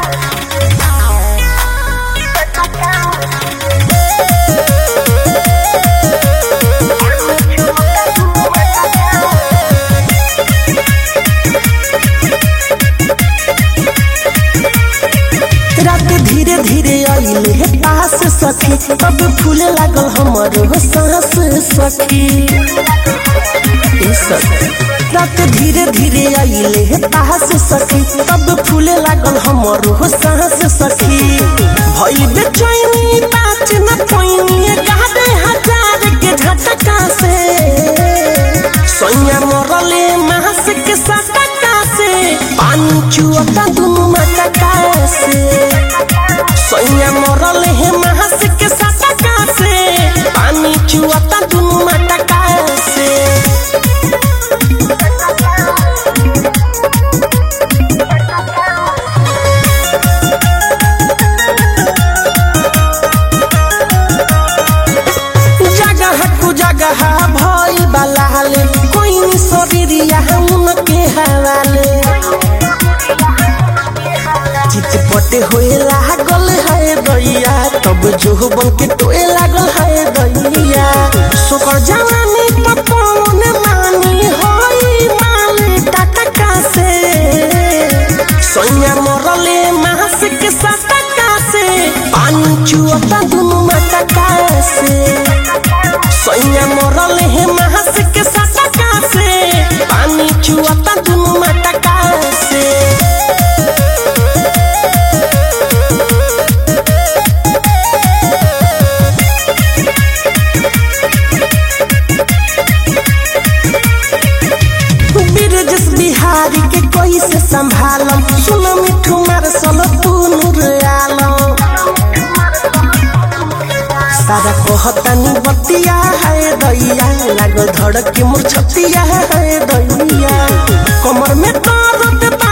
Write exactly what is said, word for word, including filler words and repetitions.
धीरे धीरे आइले पास सखी तब फूले लागल हमरो सांस सखी। रात धीरे धीरे आइले पास सखी तब फूले लागल हमरो सांस सखी। भइल बेचैनी बात न पैनी गादे हजार के झटका से सोया मरले मास के सटका से पानी चुअता दुनु मटका से सोया मरल है महस के सटका से पानी चुअता दुनु मटका से। जगह कु जगह भई बलाले कोई शरीरिया उनके हवाले चितपटे होए लागल है दैया तब जो बन के टोए लागल है दैया सोकर जवानी पपौन मानी होई माल टटका से सोया मरले मास के सटका से पानी चुअता दुनु मटका से सोया मरले है मास के सटका से पानी चुअता दुनु मटका से। बिहारी के कोई से संभालम सुन मिठू मार सल पुनुर आलम सारा कहतनी बतिया है दैया लागल धड़क के मोर छतिया है दैया कमर में दर्द